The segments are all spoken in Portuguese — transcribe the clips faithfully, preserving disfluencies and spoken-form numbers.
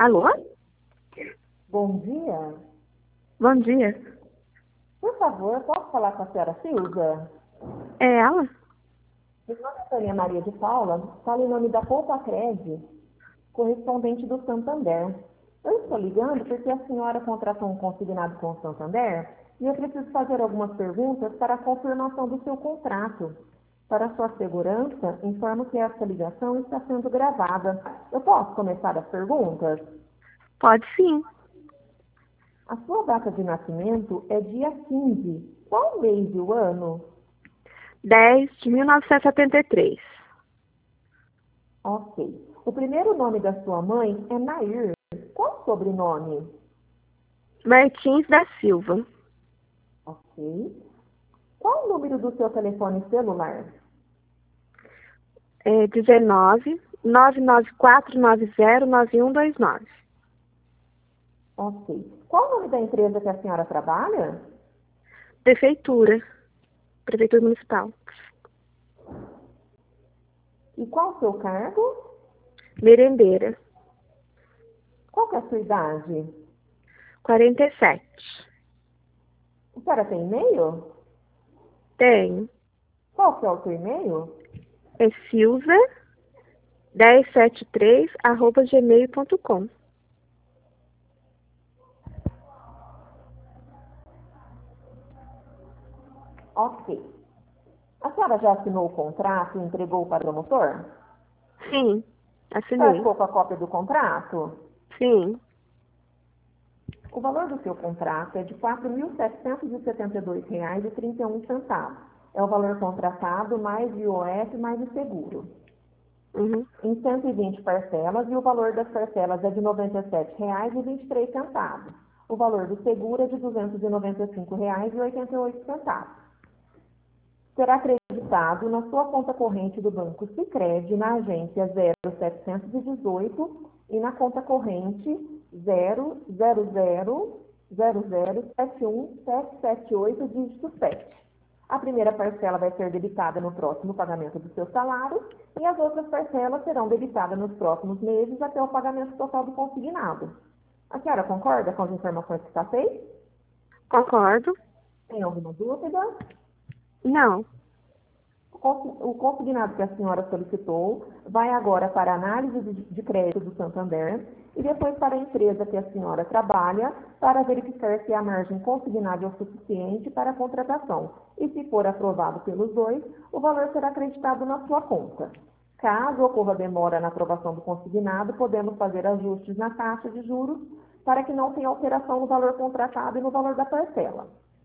Alô? Bom dia. Bom dia. Por favor, posso falar com a senhora Silva? É ela? Meu nome é Tânia Maria de Paula, falo em nome da Poupa Cred, correspondente do Santander. Eu estou ligando porque a senhora contratou um consignado com o Santander e eu preciso fazer algumas perguntas para a confirmação do seu contrato. Para sua segurança, informo que essa ligação está sendo gravada. Eu posso começar as perguntas? Pode sim. A sua data de nascimento é dia quinze. Qual o mês e o ano? dez de mil novecentos e setenta e três. Ok. O primeiro nome da sua mãe é Nair. Qual o sobrenome? Martins da Silva. Ok. Qual o número do seu telefone celular? É dezenove, nove nove quatro nove zero nove um dois nove. Ok. Qual o nome da empresa que a senhora trabalha? Prefeitura. Prefeitura Municipal. E qual o seu cargo? Merendeira. Qual que é a sua idade? quarenta e sete. A senhora tem e-mail? Tenho. Qual que é o seu e-mail? É silva dez setenta e três arroba gmail ponto com. Ok. A senhora já assinou o contrato e entregou para o promotor? Sim. A senhora Assinei. ficou com a cópia do contrato? Sim. O valor do seu contrato é de quatro mil setecentos e setenta e dois reais e trinta e um centavos. É o valor contratado mais I O F mais o seguro. Uhum. Em cento e vinte parcelas e o valor das parcelas é de noventa e sete reais e vinte e três centavos. O valor do seguro é de duzentos e noventa e cinco reais e oitenta e oito centavos. Será acreditado na sua conta corrente do Banco Sicredi na agência zero setecentos e dezoito e na conta corrente zero zero zero zero zero sete um sete sete oito, dígito sete. A primeira parcela vai ser debitada no próximo pagamento do seu salário e as outras parcelas serão debitadas nos próximos meses até o pagamento total do consignado. A senhora concorda com as informações que passei? Concordo. Tem alguma dúvida? Não. O consignado que a senhora solicitou vai agora para a análise de crédito do Santander e depois para a empresa que a senhora trabalha para verificar se a margem consignada é o suficiente para a contratação. E se for aprovado pelos dois, o valor será acreditado na sua conta. Caso ocorra demora na aprovação do consignado, podemos fazer ajustes na taxa de juros para que não tenha alteração no valor contratado e no valor da parcela.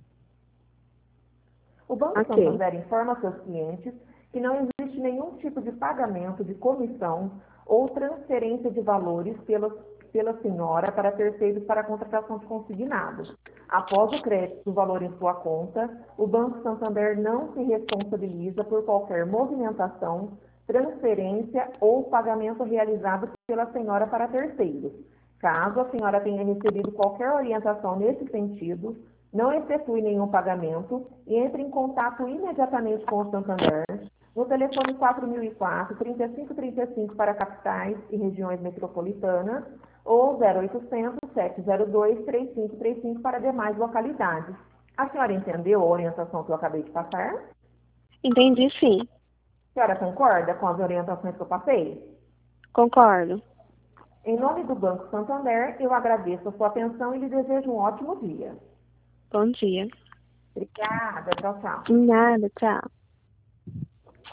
O Banco Ok. Santander informa a seus clientes que não existe nenhum tipo de pagamento de comissão ou transferência de valores pela, pela senhora para terceiros para a contratação de consignados. Após o crédito do valor em sua conta, o Banco Santander não se responsabiliza por qualquer movimentação, transferência ou pagamento realizado pela senhora para terceiros. Caso a senhora tenha recebido qualquer orientação nesse sentido, não efetue nenhum pagamento e entre em contato imediatamente com o Santander no telefone quatro mil e quatro, trinta e cinco trinta e cinco para capitais e regiões metropolitanas ou zero oitocentos, sete zero dois, três cinco três cinco para demais localidades. A senhora entendeu a orientação que eu acabei de passar? Entendi, sim. A senhora concorda com as orientações que eu passei? Concordo. Em nome do Banco Santander, eu agradeço a sua atenção e lhe desejo um ótimo dia. Bom dia. Obrigada, tchau, tchau. Nada, tchau.